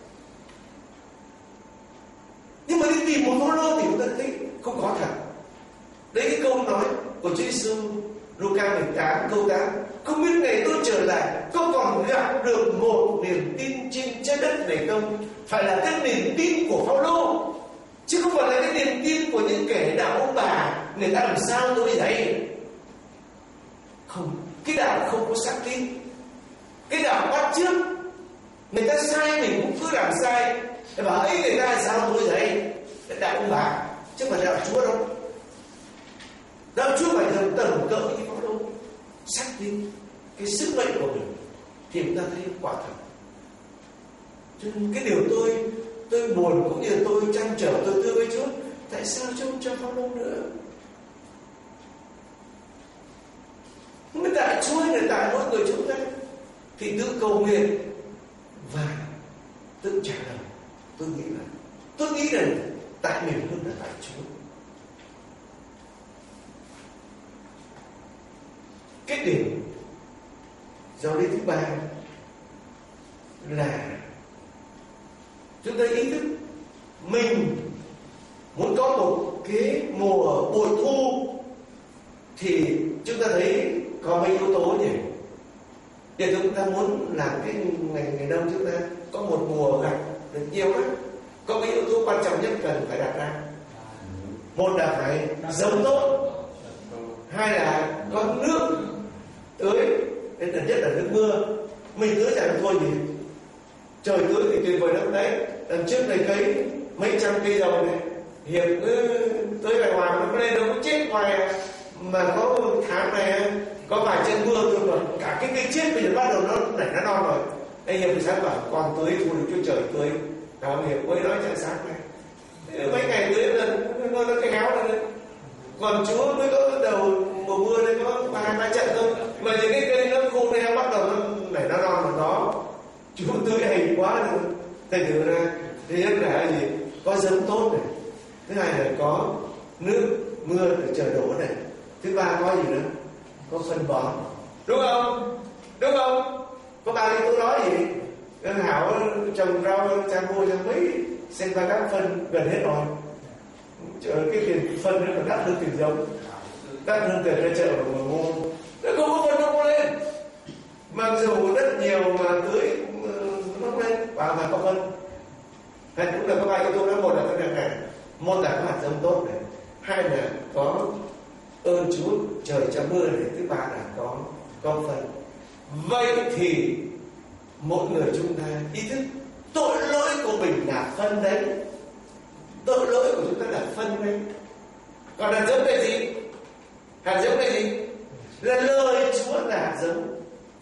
Nhưng mà đi tìm một Phaolô thì chúng ta thấy không có thật. Đấy cái câu nói của Chúa Giêsu Luca 18 câu 8: không biết ngày tôi trở lại có còn gặp được một niềm tin trên trái đất này không. Phải là cái niềm tin của Phaolô, chứ không phải là cái niềm tin của những kẻ đạo ông bà. Người ta làm sao tôi dạy? Không, cái đạo không có xác tin. Cái đạo bắt trước. Người ta sai mình cũng cứ làm sai. Để bảo ấy người ta sao tôi dạy? Cái đạo ông bà, chứ không phải đạo Chúa đâu. Đạo Chúa phải tầm cỡ như Phaolô, xác tin cái sức mạnh của mình thì chúng ta thấy quả thật. Cho nên cái điều tôi buồn cũng như tôi trăn trở, tôi thưa với Chúa, tại sao không cho Phaolô nữa? Không biết tại Chúa hay là tại mỗi người chúng ta. Thì tự cầu nguyện và tự trả lời. Tôi nghĩ là tại mình hơn là tại Chúa. Cái điểm do lý thứ ba là chúng ta ý thức mình muốn có một cái mùa bội thu thì chúng ta thấy có mấy yếu tố nhỉ? Để chúng ta muốn làm cái ngày đông chúng ta có một mùa gặt được nhiều lắm. Có mấy yếu tố quan trọng nhất cần phải đặt ra. Một là phải giống tốt, hai là có nước tưới, nên là nhất là nước mưa. Mình tưới chẳng được thôi gì, trời tưới thì tuyệt vời lắm đấy. Lần trước này cấy mấy trăm cây dầu này, Hiệp cứ tưới vài hoàng nó lên nó cũng chết hoài. Mà có tháng này có vài trận mưa thôi mà cả cái cây chết bây giờ bắt đầu nó nảy nó non rồi. Anh Hiệp thì sáng bảo còn tưới thu được cho trời tưới. Hiệp mới nói chẳng sáng này mấy ngày tưới lần nó cái héo rồi. Còn Chúa mới có đầu mùa mưa này có hai ba trận thôi, mà những cái cây nó khô này bắt đầu nó nảy nó non rồi đó. Chúa tưới hay quá rồi. Thành thử ra thứ nhất là gì? Có giống tốt này, thứ hai là có nước mưa để chờ đổ này, thứ ba có gì nữa? Có phân bón, đúng không? Đúng không? Có ba cái tôi nói gì? Hảo trồng rau trang mua cho mấy xem ra các phân gần hết rồi. Cái tiền phân nó còn đắt hơn tiền giống, đắt hơn tiền ra chợ mà mua. Nó không có phân nó không lên. Mặc dù rất nhiều mà tưới nó không lên và mà có phân. Hay cũng là có ba yếu tố đó. Một là cái này, một là có hạt giống tốt này, hai là có ơn Chúa trời cho mưa này, thứ ba là có phân. Vậy thì mỗi người chúng ta ý thức tội lỗi của mình là phân đấy. Tội lỗi của chúng ta là phân đấy. Còn hạt giống là gì? Hạt giống là gì? Là lời Chúa là hạt giống.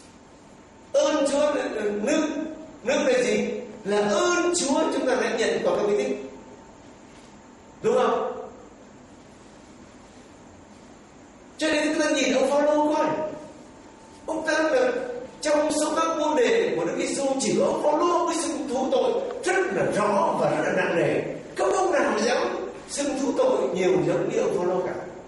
Ơn Chúa là nước. Nước là gì? Là ơn Chúa chúng ta đã nhận qua các bí tích. Đúng không? Cho nên chúng ta nhìn ông Phaolô coi, ông ta là trong số các môn đề của Đức Giêsu chỉ có ông Phaolô mới xưng thú tội rất là rõ và rất là nặng nề. Không ông nào dám xưng thú tội nhiều giống như ông Phaolô cả.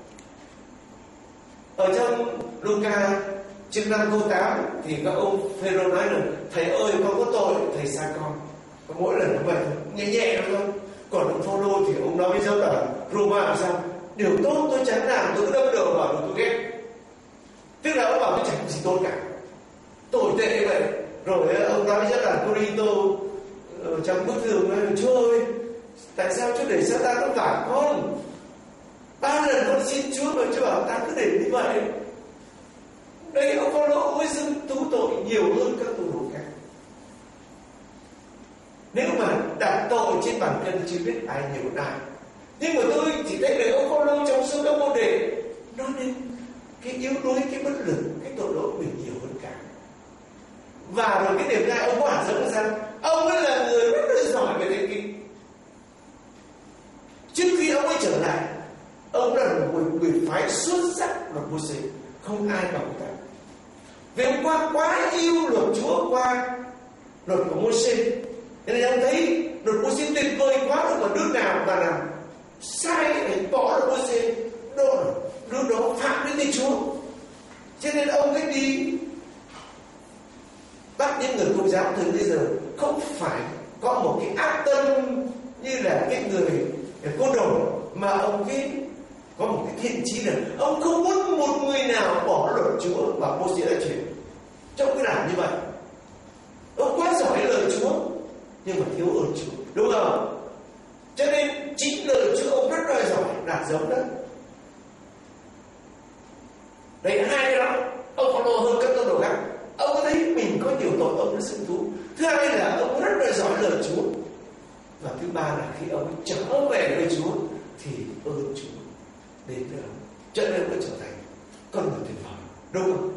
Ở trong Luca chương 5 câu 8 thì các ông Phêrô nói là thầy ơi con có tội, thầy xa con. Mỗi lần như vậy nhẹ nhẹ thôi. Còn ông Phaolô thì ông nói với giáo đoàn Roma làm sao? Điều tốt tôi chẳng làm, tôi cứ đâm đầu vào rồi tôi ghét. Tức là ông bảo tôi chẳng gì tốt cả, tồi tệ vậy. Rồi ông nói với giáo đoàn Corinto trong bức thư nói Chúa ơi, tại sao Chúa để Sa-tan nó phản con? 3 lần con xin Chúa mà Chúa bảo ta cứ để như vậy. Đây ông Phaolô mới xưng thú tội nhiều hơn các tù đồ khác. Nếu mà đặt tội trên bàn cân chưa biết ai nhiều ai. Nhưng mà tôi chỉ thấy là ông Phaolô trong số các môn đề nói đến cái yếu đuối, cái bất lực, cái tội lỗi của mình nhiều hơn cả. Và rồi cái điểm này ông có hạt giống là sao? Ông ấy là người rất là giỏi về thánh kinh. Trước khi ông ấy trở lại, ông là một người phái xuất sắc luật môi-se, không ai bằng cả. Vì ông quá yêu luật Chúa qua luật của Môi-se, nên ông thấy luật Môi-se tuyệt vời quá, không còn nước nào mà làm sai để bỏ luật Môi-se, nước đó phạm đến tình Chúa. Cho nên ông ấy đi bắt những người Công giáo từ bây giờ không phải có một cái ác tâm như là cái người côn đồ, mà ông ấy có một cái thiện chí là ông không muốn một người nào bỏ luật Chúa và Môi-se đã truyền. ba là khi ông trở về với Chúa thì ơn Chúa đến với ông, cho nên ông mới trở thành con người tuyệt vời, đúng không?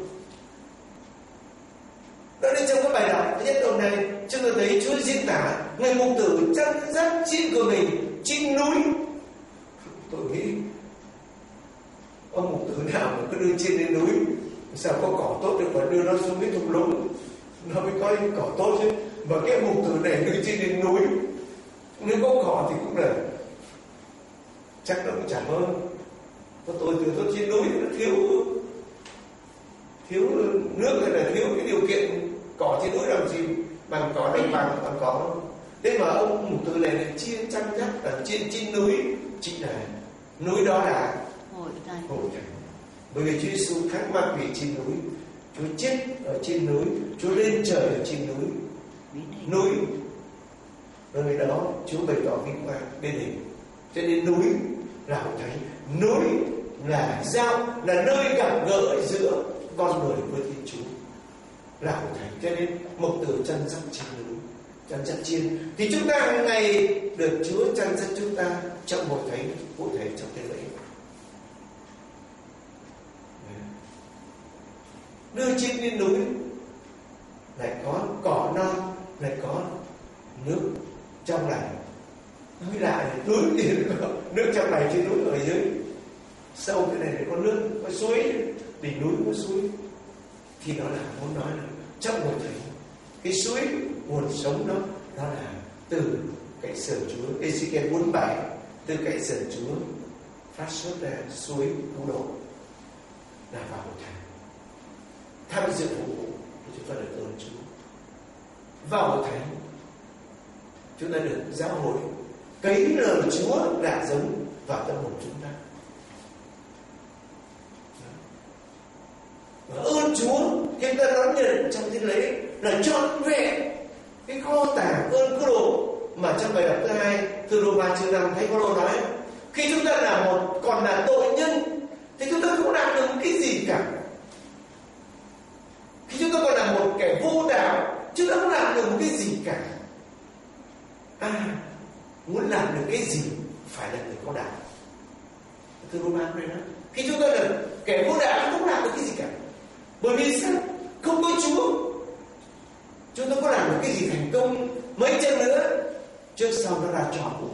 Đó nên trong cái bài đọc thứ nhất hôm nay chúng ta thấy Chúa diễn tả người mục tử chăn dắt chim của mình trên núi. Tôi nghĩ ông mục tử nào mà cứ đưa chim lên núi, sao có cỏ tốt được mà đưa nó xuống cái thung lũng nó mới có cỏ tốt chứ. Mà cái mục tử này đưa chim lên núi, nếu có cỏ thì cũng là chắc nó cũng chẳng hơn. Tôi từ tôi trên núi nó thiếu nước hay là thiếu cái điều kiện cỏ trên núi làm gì bằng cỏ đồng bằng bằng cỏ. Thế mà ông mục tử này là chiên chăn dắt ở trên núi, chính là núi đó là Hội Thánh. Bởi vì Chúa Giêsu thắng ma quỷ trên núi, Chúa chết ở trên núi, Chúa lên trời ở trên núi nơi đó Chúa bày tỏ vinh quang bên hình. Cho nên núi là Hội Thánh, núi là là nơi gặp gỡ giữa con người với Thiên Chúa, là Hội Thánh. Cho nên mục tử chăn dắt trên núi, chăn dắt chiên, thì chúng ta hàng ngày được Chúa chăn dắt chúng ta trong Hội Thánh, cụ thể trong tế lễ. Đưa chim lên núi lại có cỏ non, lại có nước trong lành. Núi lại núi thì có nước trong lành trên núi, ở dưới sâu cái này có nước, có suối, đỉnh núi có suối. Thì đó là muốn nói là trong Hội Thánh, cái suối nguồn sống đó là từ cạnh sườn Chúa. Ê-xi-ke 47, từ cạnh sườn Chúa phát xuất ra suối cứu độ, là vào Hội Thánh tham dự phục vụ thì chúng ta được ơn Chúa. Vào Hội Thánh chúng ta được giáo hội cấy lời Chúa đã giống vào tâm hồn chúng ta. Và ơn Chúa chúng ta đón nhận trong thánh lễ là trọn vẹn cái kho tàng ơn cứu độ mà trong bài đọc thứ 2 từ Roma chương 5 Thánh Phaolô nói, khi chúng ta còn là tội nhân thì chúng ta không làm được cái gì cả. Khi chúng ta còn là một kẻ vô đạo, chúng ta không làm được cái gì cả. Muốn làm được cái gì phải là người có đạo. Từ Roma này đó, khi chúng ta là kẻ vô đạo không làm được cái gì cả. Bởi vì sao? Không có Chúa, chúng ta có làm được cái gì thành công mấy chân nữa, trước sau nó ra trò vụ.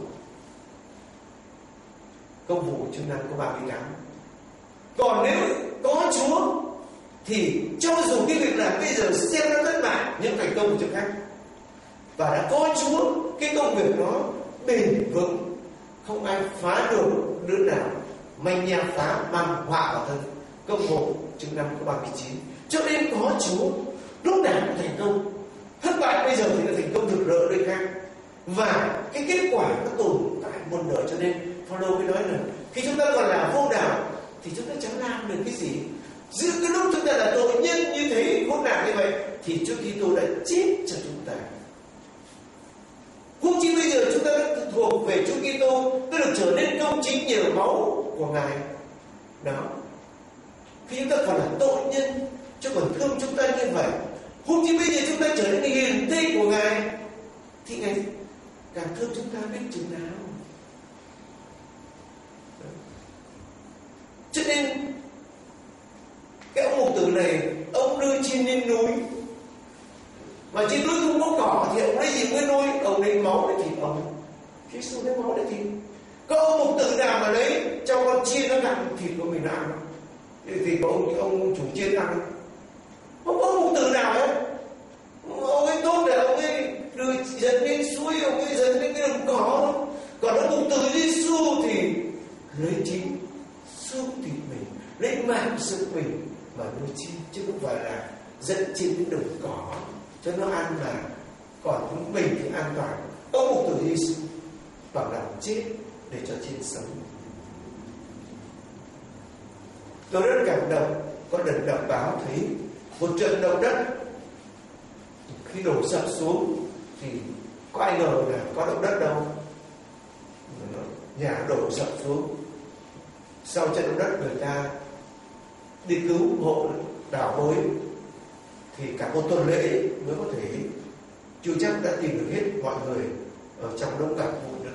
Công vụ chương 5 có 38. Còn nếu có Chúa thì cho dù cái việc làm bây giờ xem nó thất bại, nhưng thành công của chỗ khác. Và đã có Chúa, cái công việc đó bền vững, không ai phá được đứa nào manh nha phá mang họa vào thân. Công vụ chương 5 có 39. Cho nên có Chúa lúc nào cũng thành công. Thất bại bây giờ thì là thành công rực rỡ nơi khác. Và cái kết quả nó tồn tại muôn đời. Cho nên Phaolô mới nói là khi chúng ta còn là vô đạo thì chúng ta chẳng làm được cái gì. Giữa cái lúc chúng ta là tội nhân như thế, khốn nạn như vậy, thì Chúa Kitô đã chết cho chúng ta. Huống chi bây giờ chúng ta đã thuộc về Chúa Kitô, đã được trở nên công chính nhờ máu của Ngài. Đó. Khi chúng ta còn là tội nhân, Chúa còn thương chúng ta như vậy. Huống chi bây giờ chúng ta trở nên hiền thê của Ngài, thì Ngài càng thương chúng ta biết chừng nào. Cho nên cái ông mục tử này, ông đưa chim lên núi, mà trên núi không có cỏ thì ông lấy gì mới nuôi? Ông lấy máu để thịt ông. Khi xuống lấy máu để thịt. Có ông mục tử nào mà lấy cho con chiên nó gặm thịt của mình ăn, thì của ông chủ chiên ăn. Không có ông mục tử nào hết. Ông ấy tốt để ông ấy đưa dẫn lên suối, ông ấy dẫn lên cái đồng cỏ. Còn ông mục tử Giêsu thì lấy chính xương thịt mình, lấy mạng sức mình mà nuôi chim, chứ không phải là dẫn chim đến đồng cỏ cho nó ăn mà. Còn mình thì an toàn. Ông mục tử Giêsu bằng lòng chết để cho chim sống. Tôi rất cảm động. Có lần đọc báo thấy một trận động đất khi đổ sập xuống thì có ai ngờ là có động đất đâu, nhà đổ sập xuống. Sau trận động đất người ta đi cứu hộ đào bới thì cả một tuần lễ mới có thể chưa chắc đã tìm được hết mọi người ở trong đống cặn vụn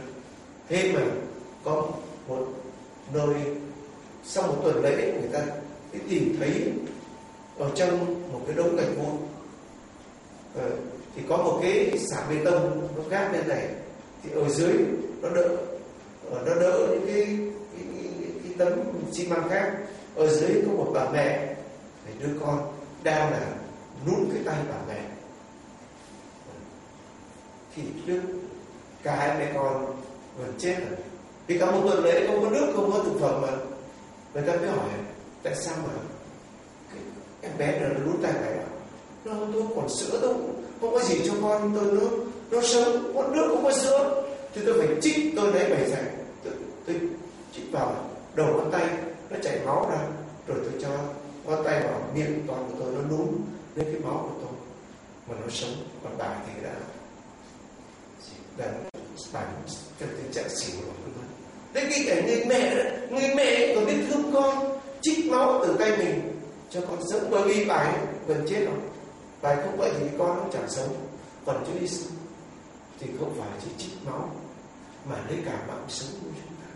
Thế mà có một nơi sau một tuần lễ người ta tìm thấy ở trong một cái đống gạch vụn thì có một cái sàn bê tông nó gác lên này, thì ở dưới nó đỡ những cái tấm xi măng khác. Ở dưới có một bà mẹ, đứa con đang là nút cái tay bà mẹ. Thì trước cả hai mẹ con gần chết rồi, vì cả một tuần lễ không có nước, không có thực phẩm mà. Người ta mới hỏi tại sao mà cái em bé này nó nút tay mẹ ạ? Nó tôi còn sữa đâu, không có gì cho con tôi nữa, nó sống có nước không có sữa, thì tôi phải chích. Tôi lấy bài giải, tôi chích vào đầu ngón tay, nó chảy máu ra, rồi tôi cho ngón tay vào miệng toàn của tôi, nó núm lên cái máu của tôi mà nó sống. Còn bà thì đã trong tình trạng xỉu rồi. Đấy, cái cảnh người mẹ còn biết thương con, chích máu từ tay mình cho con sống, bởi vì bà ấy gần chết rồi. Bà ấy không vậy thì con nó chẳng sống. Còn Chúa Giêsu thì không phải chỉ chích máu mà lấy cả mạng sống của chúng ta.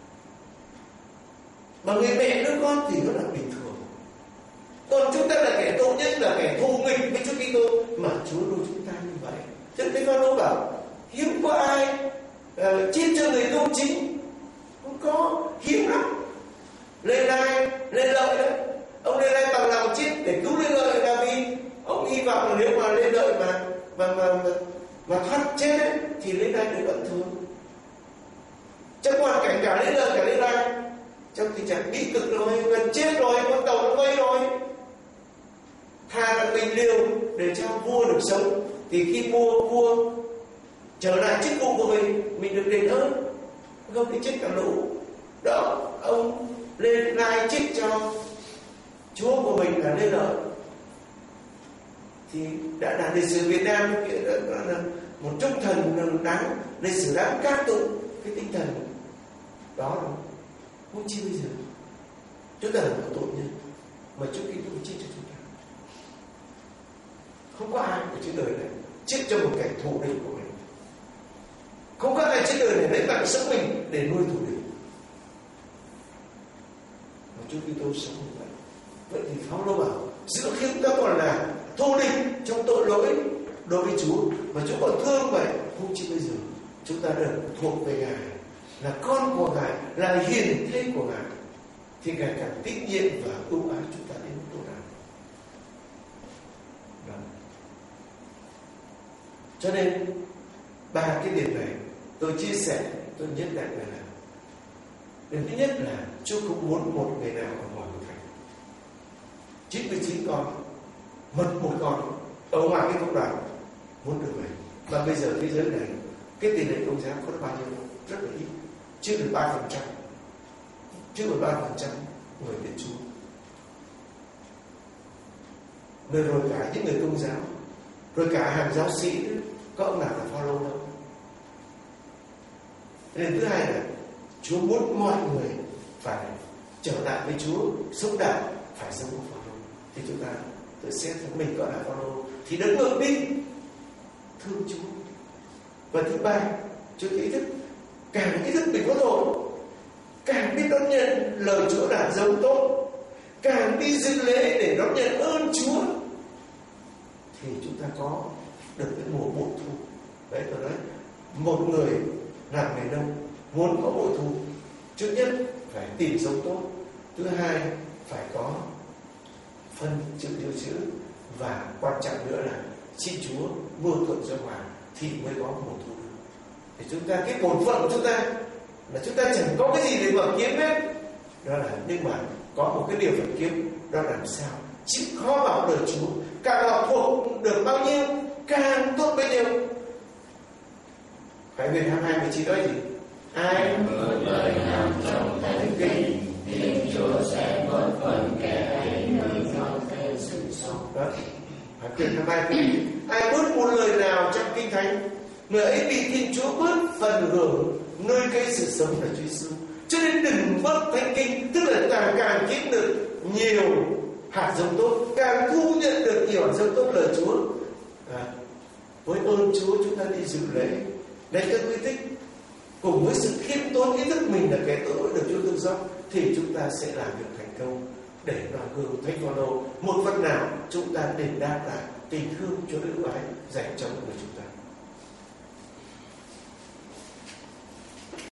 Mà người mẹ đứa con thì nó là bình thường. Còn chúng ta là kẻ tội nhân, là kẻ thù nghịch với Chúa Kitô, mà Chúa nuôi chúng ta như vậy. Cho nên Phaolô bảo hiếm có ai chết cho người công chính, không có, hiếm lắm. Lê Lợi đấy, ông Lê Lợi bằng lòng chết để cứu Lê Lợi là vì ông hy vọng là nếu mà Lê Lợi mà thoát chết ấy, thì Lê Lợi được ân thường. Trong hoàn cảnh cả Lê Lợi cả Lê Lợi trong tình trạng bi cực rồi, gần chết rồi, con tàu nó vây rồi, thà là mình liều để cho vua được sống, thì khi vua trở lại chức vụ của mình được đền ơn, không thì chết cả lũ. Đó, ông lên lai trích cho chúa của mình là Lê Lợi, thì đã là lịch sử Việt Nam là một trung thần đáng, lịch sử đáng ca tụng cái tinh thần đó. Không chi bây giờ chúng ta là một tội nhân mà Chúa Kitô chết cho chúng ta. Không có ai ở trên đời này chết cho một kẻ thù địch của mình. Không có ai trên đời này lấy mạng sống mình để nuôi thù địch. Mà Chúa Kitô sống như vậy. Vậy thì Phaolô bảo giữa khi chúng ta còn là thù địch trong tội lỗi đối với Chúa, mà Chúa còn thương vậy, không chỉ bây giờ chúng ta được thuộc về Ngài, là con của Ngài, là hiền thê của Ngài, thì Ngài càng tín nhiệm và ưu ái chúng ta đến mức độ nào. Cho nên ba cái điểm này tôi chia sẻ, tôi nhắc lại là điểm thứ nhất là Chúa không muốn một người nào ở ngoài của Thánh. 99 con mất một con ở ngoài cái cộng đoàn muốn được vậy. Và bây giờ thế giới này cái tỷ lệ Công giáo có được bao nhiêu? Rất là ít, chưa được 3%, chưa được 3% người đến Chúa. Rồi cả những người Công giáo, rồi cả hàng giáo sĩ, có ông nào là Phaolô đâu. Nên thứ hai là Chúa muốn mọi người phải trở lại với Chúa, sống đạo, phải sống của Phaolô. Thì chúng ta tự xét thấy mình gọi là Phaolô thì đứng ngược đi thương Chúa. Và thứ ba, Chúa ý thức, càng ý thức mình có tội, càng biết đón nhận lời Chúa là giống tốt, càng đi dự lễ để đón nhận ơn Chúa, thì chúng ta có được cái mùa bội thu. Đấy, tôi nói một người làm nghề nông muốn có bội thu, trước nhất phải tìm giống tốt, thứ hai phải có phân chữ điều chữ, và quan trọng nữa là xin Chúa mưa thuận gió hòa thì mới có mùa thu được. Thì chúng ta, cái bổn phận của chúng ta là chúng ta chẳng có cái gì để mà kiếm hết, đó là, nhưng mà có một cái điều phải kiếm, đó là làm sao chịu khó vào đời Chúa, càng vào thuộc được bao nhiêu càng tốt bấy nhiêu. Khải Huyền 22:19 nói gì? Ai bước lời nằm trong thánh kinh, Thiên Chúa sẽ bớt phần kẻ ấy nơi giao thế sự sống. Đó, Khải Huyền 22:19. Ai bớt một lời nào trong kinh thánh, người ấy bị Thiên Chúa bớt phần hưởng nơi cây sự sống là Chúa Giêsu. Cho nên đừng bớt thánh kinh, tức là càng kiếm được nhiều hạt giống tốt, càng thu nhận được nhiều hạt giống tốt lời Chúa. Với ơn Chúa chúng ta đi dự lễ. Đấy, các quý thích cùng với sự khiêm tốn ý thức mình là kẻ tội lỗi được Chúa thương xót, thì chúng ta sẽ làm việc thành công để noi gương Thánh Phaolô. Một phần nào chúng ta đền đáp lại tình thương Chúa ưu ái dành cho người chúng ta.